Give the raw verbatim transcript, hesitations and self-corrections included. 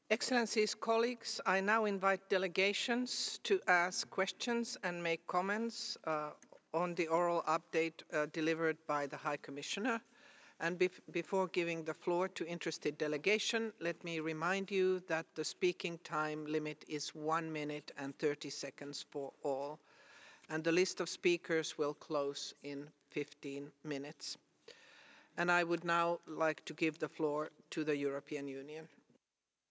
Excellencies, colleagues, I now invite delegations to ask questions and make comments uh, on the oral update uh, delivered by the High Commissioner. And bef before giving the floor to interested delegation, let me remind you that the speaking time limit is one minute and thirty seconds for all. And the list of speakers will close in fifteen minutes. And I would now like to give the floor to the European Union.